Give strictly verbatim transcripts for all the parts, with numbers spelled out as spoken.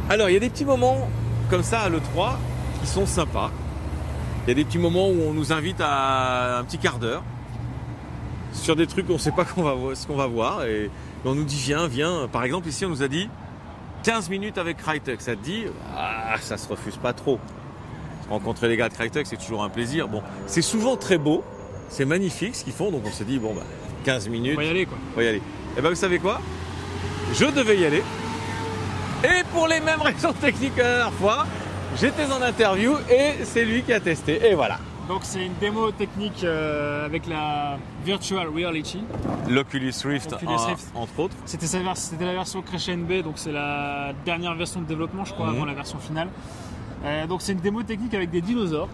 Alors, il y a des petits moments comme ça à l'E trois qui sont sympas. Il y a des petits moments où on nous invite à un petit quart d'heure sur des trucs qu'on ne sait pas qu'on va, ce qu'on va voir et on nous dit viens, viens. Par exemple, ici, on nous a dit quinze minutes avec Crytek. Ça te dit, ah, ça se refuse pas trop. Rencontrer les gars de Crytek, c'est toujours un plaisir. Bon, c'est souvent très beau, c'est magnifique ce qu'ils font, donc on s'est dit bon bah quinze minutes. On va y aller quoi. On va y aller. Et ben vous savez quoi? Je devais y aller. Et pour les mêmes raisons techniques que la dernière fois, j'étais en interview et c'est lui qui a testé. Et voilà. Donc c'est une démo technique euh, avec la Virtual Reality. L'Oculus Rift, Oculus en, Rift. entre autres. C'était la version Crescendo, donc c'est la dernière version de développement, je crois, mmh. avant la version finale. Euh, donc c'est une démo technique avec des dinosaures.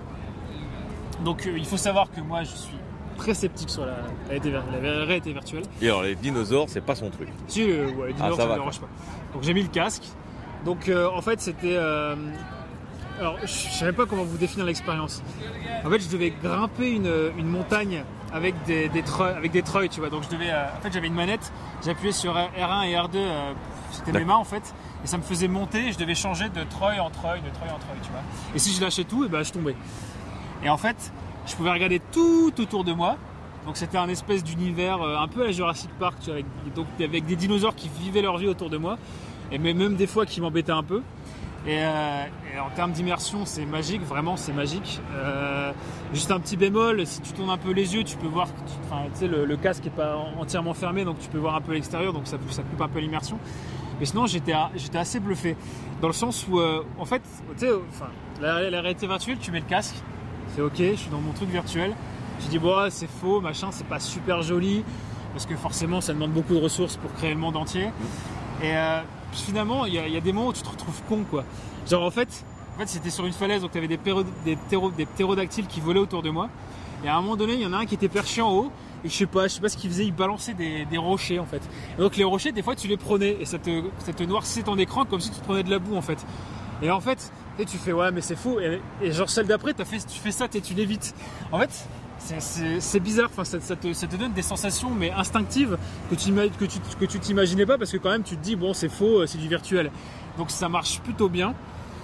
Donc euh, il faut savoir que moi je suis très sceptique sur la, la, la réalité virtuelle. Et alors les dinosaures, c'est pas son truc. Si, euh, ouais, les dinosaures, ah, ça, ça me dérange pas. Donc j'ai mis le casque. Donc euh, en fait c'était... Euh, alors je savais pas comment vous définir l'expérience. En fait je devais grimper une, une montagne avec des, des treuils, avec des treuils, tu vois. Donc je devais... Euh, en fait j'avais une manette, j'appuyais sur R un et R deux, euh, c'était mes mains en fait. Et ça me faisait monter et je devais changer de treuil en treuil, de treuil en treuil, tu vois. Et si je lâchais tout, et ben je tombais. Et en fait, je pouvais regarder tout autour de moi. Donc c'était un espèce d'univers un peu à la Jurassic Park, tu vois, avec, donc, avec des dinosaures qui vivaient leur vie autour de moi. Et même des fois qui m'embêtaient un peu. Et, euh, et en termes d'immersion, c'est magique, vraiment c'est magique. Euh, juste un petit bémol, si tu tournes un peu les yeux, tu peux voir, tu, enfin, tu sais, le, le casque n'est pas entièrement fermé, donc tu peux voir un peu l'extérieur, donc ça, ça coupe un peu l'immersion. Mais sinon, j'étais, j'étais assez bluffé. Dans le sens où, euh, en fait, tu sais, enfin, la, la réalité virtuelle, tu mets le casque, c'est ok, je suis dans mon truc virtuel. Je dis, bon, c'est faux, machin, c'est pas super joli, parce que forcément, ça demande beaucoup de ressources pour créer le monde entier. Et euh, finalement, il y, y a des moments où tu te retrouves con, quoi. Genre, en fait, en fait c'était sur une falaise, donc tu avais des, péro, des, ptéro, des ptérodactyles qui volaient autour de moi. Et à un moment donné, il y en a un qui était perché en haut. Et je sais pas, je sais pas ce qu'il faisait, il balançait des, des rochers en fait. Et donc les rochers, des fois tu les prenais et ça te, ça te noircissait ton écran comme si tu te prenais de la boue en fait. Et en fait, et tu fais ouais mais c'est fou. Et, et genre celle d'après, fait, tu fais ça et tu l'évites. En fait, c'est bizarre, enfin, ça, ça, te, ça te donne des sensations mais instinctives que tu que tu, que tu t'imaginais pas parce que quand même tu te dis bon c'est faux, c'est du virtuel. Donc ça marche plutôt bien.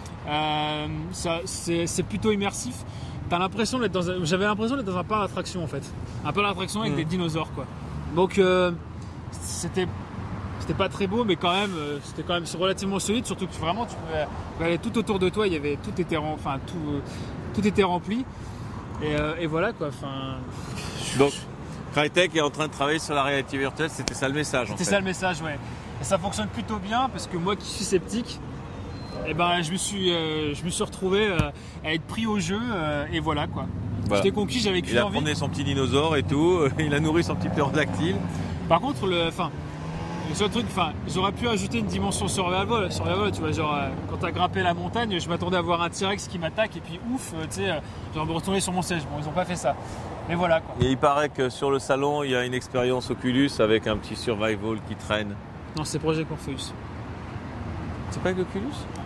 Euh, c'est plutôt immersif. T'as l'impression d'être dans un... J'avais l'impression d'être dans un parc d'attraction en fait. Un parc d'attraction avec mmh. des dinosaures quoi. Donc euh, c'était c'était pas très beau mais quand même euh, c'était quand même relativement solide, surtout que vraiment tu pouvais aller tout autour de toi, il y avait tout était rem... enfin tout euh, tout était rempli et, euh, et voilà quoi. Enfin. Donc Crytek est en train de travailler sur la réalité virtuelle, c'était ça le message en fait. C'était ça le message ouais. Et ça fonctionne plutôt bien parce que moi qui suis sceptique. Et ben je me suis, euh, je me suis retrouvé euh, à être pris au jeu euh, et voilà quoi. Voilà. J'étais conquis, j'avais qu'une envie. Il a promené son petit dinosaure et tout, il a nourri son petit ptérodactyle. Par contre, le, enfin, le seul truc, enfin, j'aurais pu ajouter une dimension survival, survival, tu vois, genre euh, quand t'as grimpé la montagne, je m'attendais à voir un T-Rex qui m'attaque et puis ouf, euh, tu sais, euh, genre me retourner sur mon siège. Bon, ils ont pas fait ça. Mais voilà quoi. Et il paraît que sur le salon, il y a une expérience Oculus avec un petit survival qui traîne. Non, c'est Project Morpheus. C'est pas avec l'Oculus?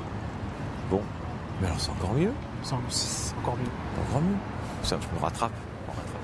Bon, mais alors c'est encore mieux. C'est encore mieux. Encore mieux. Ça, je me rattrape. Je me rattrape.